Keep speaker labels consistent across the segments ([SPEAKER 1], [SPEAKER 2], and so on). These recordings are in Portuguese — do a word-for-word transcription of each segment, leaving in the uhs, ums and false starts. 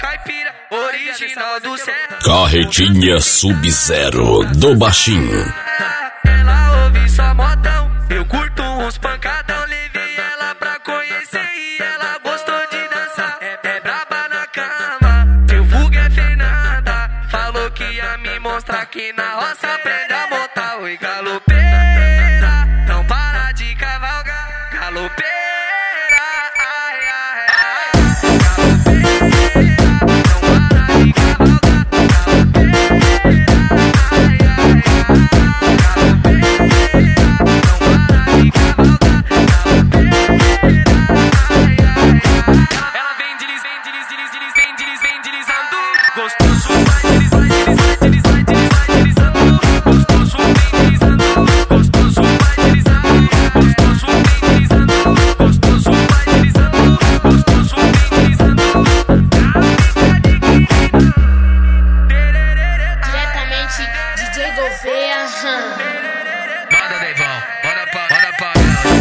[SPEAKER 1] caipira, original do Serra.
[SPEAKER 2] Carretinha Sub-Zero do baixinho.
[SPEAKER 1] Ela ouve só modão, eu curto uns pancadão. Levei ela pra conhecer e ela gostou de dançar. É, é braba na cama, teu vulgo é Fernanda. Falou que ia me mostrar que na roça aprende a montar. Oi, galopeira, não para de cavalgar. Galopeira. Manda, Deivão, manda pra, manda pra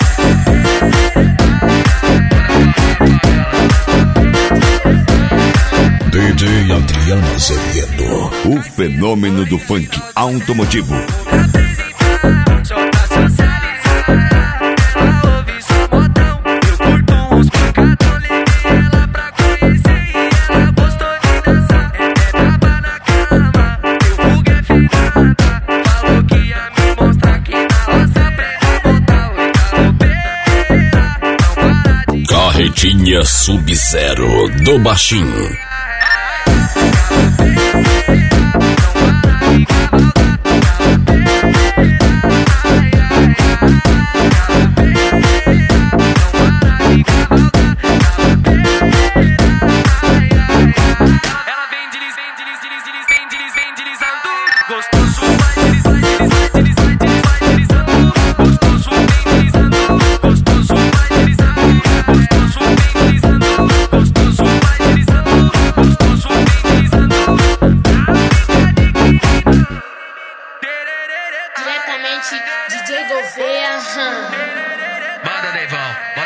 [SPEAKER 1] ela.
[SPEAKER 2] D J Adriano Azevedo, o fenômeno do funk automotivo. Carretinha Sub-Zero do baixinho.
[SPEAKER 1] Ela vem desliz, vem desliz, desliz, desliz, vem desliz, vem deslizando. Gostoso, vai desliz, vai desliz, vai desliz, vai desliz, vai deslizando. Gostoso, vem deslizando. Gostoso, vai deslizando. Gostoso, vem deslizando. Gostoso, vai deslizando. Gostoso, vem deslizando.
[SPEAKER 3] Diretamente D J Gouveia.
[SPEAKER 1] Manda, Deivão.